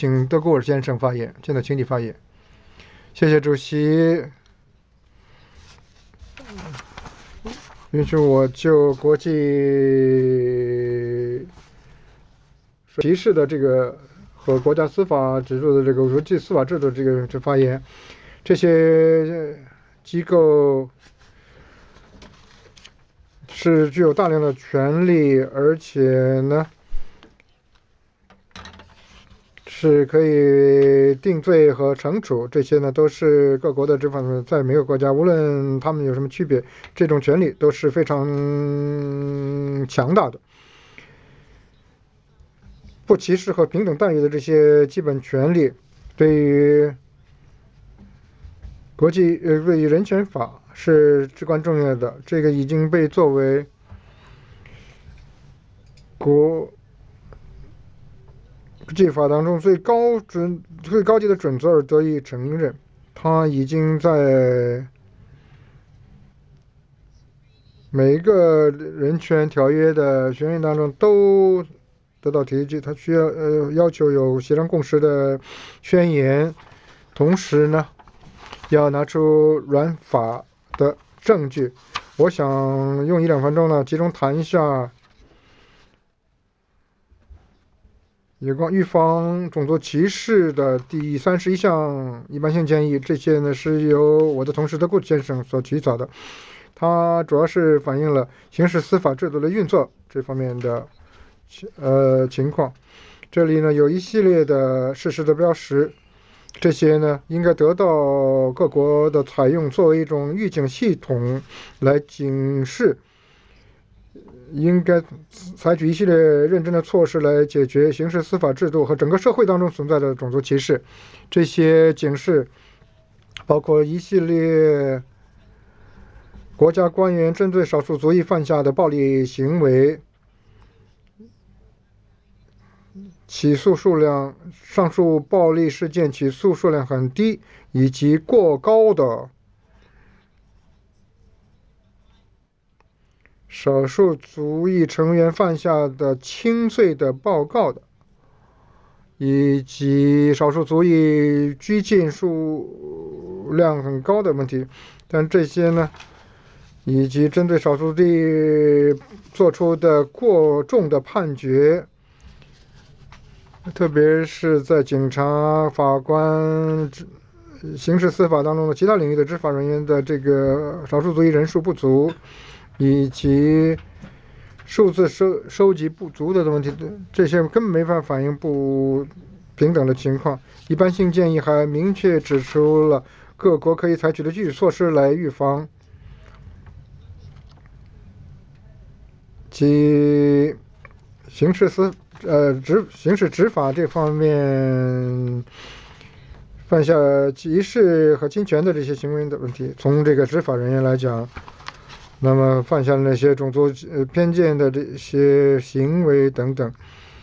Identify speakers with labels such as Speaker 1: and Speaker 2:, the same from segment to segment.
Speaker 1: 请德古尔先生发言。现在请你发言。谢谢主席，允许我就国际歧视的这个和国家司法制度的这个国际司法制度这个发言。这些机构是具有大量的权利，而且呢是可以定罪和惩处，这些呢都是各国的执法在每个国家，无论他们有什么区别，这种权利都是非常强大的。不歧视和平等待遇的这些基本权利，对于对于人权法是至关重要的。这个已经被作为国际法当中最高级的准则而得以承认。它已经在每一个人权条约的宣言当中都得到提及。它需要要求有协商共识的宣言，同时呢要拿出软法的证据。我想用1-2分钟呢集中谈一下有关预防种族歧视的第31项一般性建议。这些呢是由我的同事德古先生所起草的，它主要是反映了刑事司法制度的运作这方面的情况。这里呢有一系列的事实的标识，这些呢应该得到各国的采用，作为一种预警系统来警示，应该采取一系列认真的措施来解决刑事司法制度和整个社会当中存在的种族歧视。这些警示包括一系列国家官员针对少数族裔犯下的暴力行为，上述暴力事件起诉数量很低，以及过高的少数族裔成员犯下的轻罪的报告的，以及少数族裔拘禁数量很高的问题。但这些呢以及针对少数族裔做出的过重的判决，特别是在警察、法官、刑事司法当中的其他领域的执法人员的这个少数族裔人数不足，以及数字收集不足的问题，这些根本没法反映不平等的情况。一般性建议还明确指出了各国可以采取的具体措施来预防及刑事执法这方面犯下歧视和侵权的这些行为的问题。从这个执法人员来讲，那么犯下那些种族偏见的这些行为等等，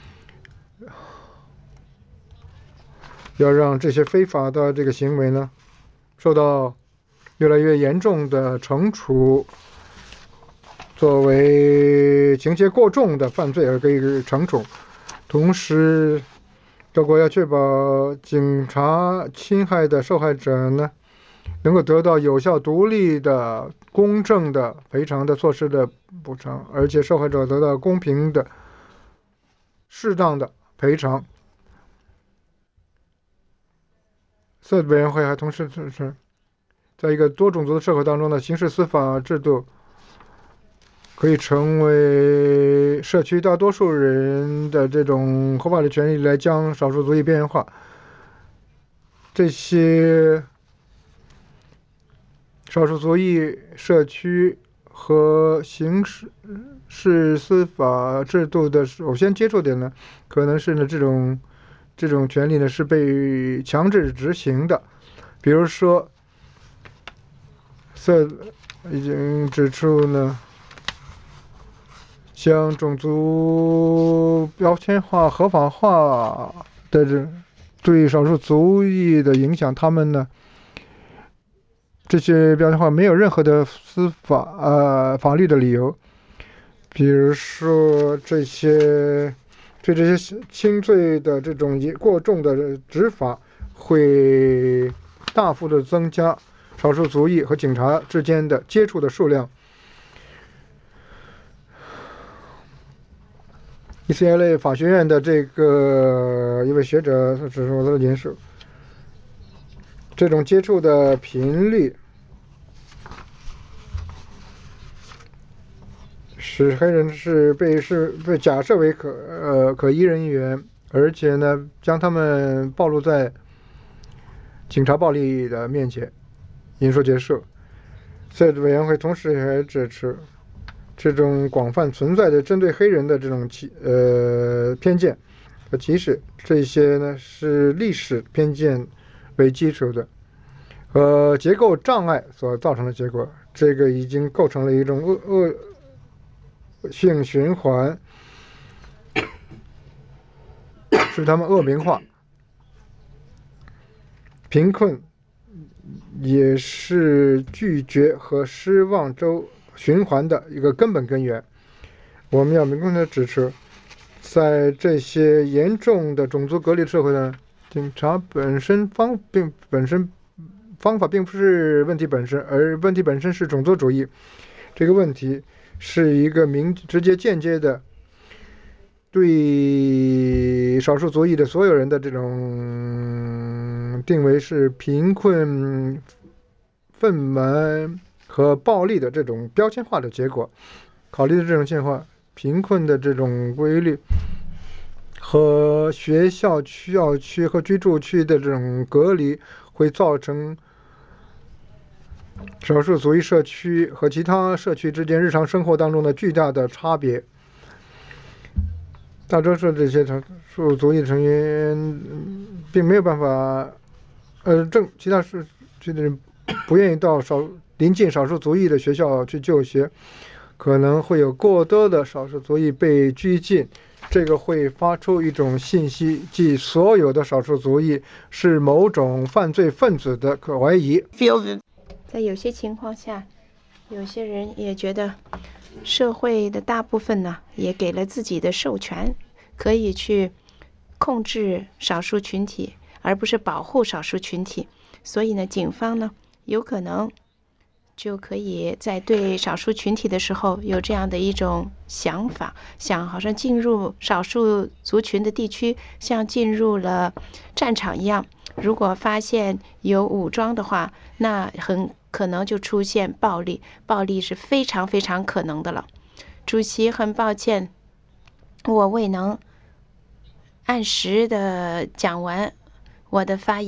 Speaker 1: 要让这些非法的这个行为呢受到越来越严重的惩处，作为情节过重的犯罪而给予惩处。同时各国要确保警察侵害的受害者呢能够得到有效、独立的、公正的赔偿的措施的补偿，而且受害者得到公平的、适当的赔偿。司法委员会还同时支持，在一个多种族的社会当中的刑事司法制度可以成为社区大多数人的这种合法的权利，来将少数族裔边缘化。这些少数族裔社区和刑事司法制度的首先接触点呢，可能是呢这种权利呢是被强制执行的。比如说已经指出呢，像种族标签化、合法化的对少数族裔的影响，他们呢这些标签化没有任何的法律的理由。比如说这些对这些轻罪的这种过重的执法，会大幅的增加少数族裔和警察之间的接触的数量。UCLA 法学院的这个一位学者指出的解释，这种接触的频率使黑人是被假设为可疑人员，而且呢将他们暴露在警察暴力的面前，引述结束。这委员会同时还指出，这种广泛存在的针对黑人的这种偏见和歧视，这些呢是历史偏见为基础的和结构障碍所造成的结果，这个已经构成了一种恶性循环，使他们恶名化。贫困也是拒绝和失望周循环的一个根本根源。我们要明确的指出，在这些严重的种族隔离社会呢，警察本身方法并不是问题本身，而问题本身是种族主义。这个问题是一个直接间接的对少数族裔的所有人的这种定为是贫困、愤懑和暴力的这种标签化的结果。考虑的这种情况，贫困的这种规律和学校校区和居住区的这种隔离，会造成少数族裔社区和其他社区之间日常生活当中的巨大的差别。大多数这些少数族裔成员并没有办法，其他社区的人不愿意到临近少数族裔的学校去就学，可能会有过多的少数族裔被拘禁，这个会发出一种信息，即所有的少数族裔是某种犯罪分子的可怀疑。
Speaker 2: 在有些情况下，有些人也觉得社会的大部分呢，也给了自己的授权，可以去控制少数群体，而不是保护少数群体。所以呢，警方呢，有可能就可以在对少数群体的时候有这样的一种想法，想好像进入少数族群的地区，像进入了战场一样。如果发现有武装的话，那很可能就出现暴力，暴力是非常非常可能的了。主席，很抱歉，我未能按时的讲完我的发言。